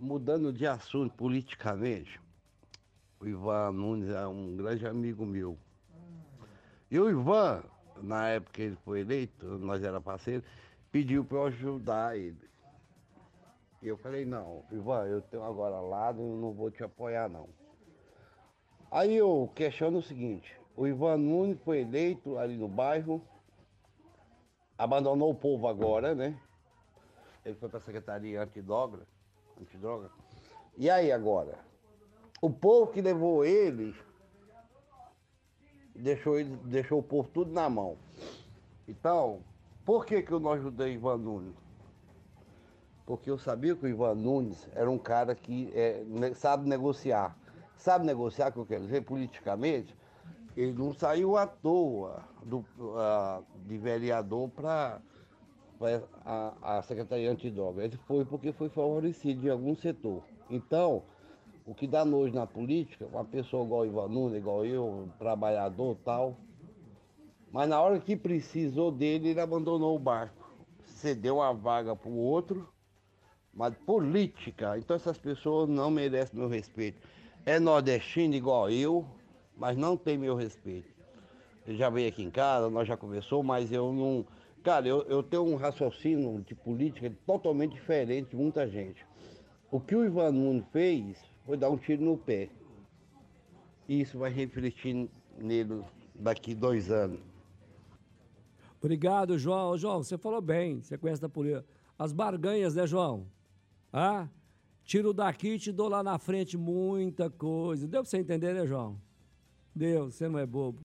Mudando de assunto politicamente, o Ivan Nunes é um grande amigo meu. E o Ivan, na época que ele foi eleito, nós era parceiro, pediu para eu ajudar ele. E eu falei, não, Ivan, eu tenho agora lado, eu não vou te apoiar não. Aí eu questiono o seguinte, o Ivan Nunes foi eleito ali no bairro, abandonou o povo agora, né? Ele foi para a Secretaria Antidroga. E aí agora? O povo que levou ele, deixou o povo tudo na mão. Então, por que que eu não ajudei Ivan Nunes? Porque eu sabia que o Ivan Nunes era um cara que sabe negociar. Sabe negociar, que eu quero dizer, politicamente? Ele não saiu à toa de vereador para a Secretaria Antidroga. Ele foi porque foi favorecido em algum setor. Então, o que dá nojo na política, uma pessoa igual o Ivan Nunes, igual eu, um trabalhador e tal, mas na hora que precisou dele, ele abandonou o barco. Cedeu a vaga para o outro, mas política. Então essas pessoas não merecem meu respeito. É nordestino igual eu, mas não tem meu respeito. Ele já veio aqui em casa, nós já conversou, mas eu não. Cara, eu tenho um raciocínio de política totalmente diferente de muita gente. O que o Ivan Nunes fez foi dar um tiro no pé. E isso vai refletir nele daqui 2 anos. Obrigado, João. Ô, João, você falou bem, você conhece da polícia. As barganhas, né, João? Ah, tiro daqui e te dou lá na frente muita coisa. Deu pra você entender, né, João? Deu, você não é bobo.